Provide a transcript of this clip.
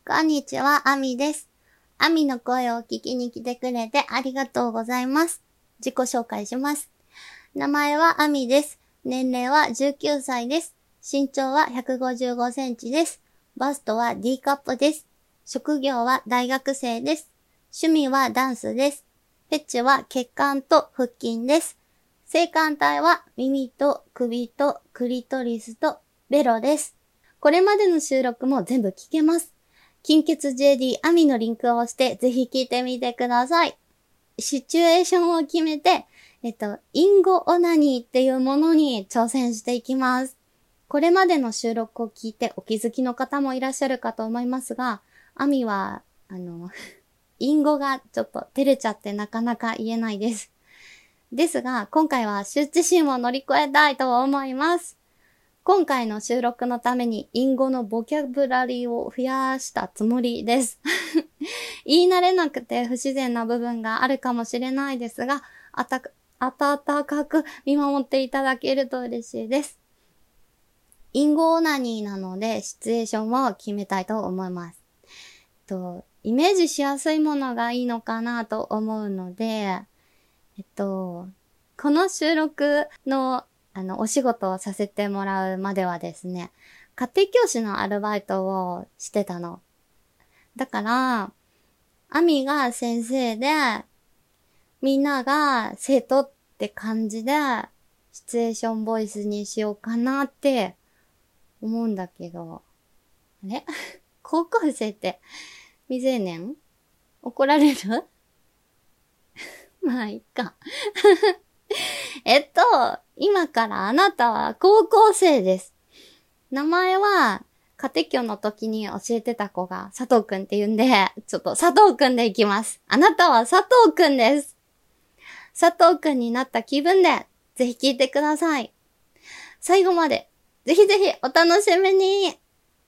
こんにちは、あみです。あみの声を聞きに来てくれてありがとうございます。自己紹介します。名前はあみです。年齢は19歳です。身長は155センチです。バストは D カップです。職業は大学生です。趣味はダンスです。フェチは血管と腹筋です。性感帯は耳と首とクリトリスとベロです。これまでの収録も全部聞けます。金欠 JD アミのリンクを押してぜひ聞いてみてください。シチュエーションを決めて、インゴオナニーっていうものに挑戦していきます。これまでの収録を聞いてお気づきの方もいらっしゃるかと思いますが、アミは、インゴがちょっと照れちゃってなかなか言えないです。ですが、今回は羞恥心を乗り越えたいと思います。今回の収録のために隠語のボキャブラリーを増やしたつもりです。言い慣れなくて不自然な部分があるかもしれないですが、温かく見守っていただけると嬉しいです。隠語オナニーなのでシチュエーションを決めたいと思います。イメージしやすいものがいいのかなと思うので、この収録のお仕事をさせてもらうまではですね、家庭教師のアルバイトをしてたの。だから、アミが先生で、みんなが生徒って感じで、シチュエーションボイスにしようかなって思うんだけど、あれ高校生って未成年？怒られる？まあ、いっか。今からあなたは高校生です。名前は、家庭教の時に教えてた子が佐藤くんって言うんで、ちょっと佐藤くんでいきます。あなたは佐藤くんです。佐藤くんになった気分で、ぜひ聞いてください。最後まで、ぜひぜひお楽しみに。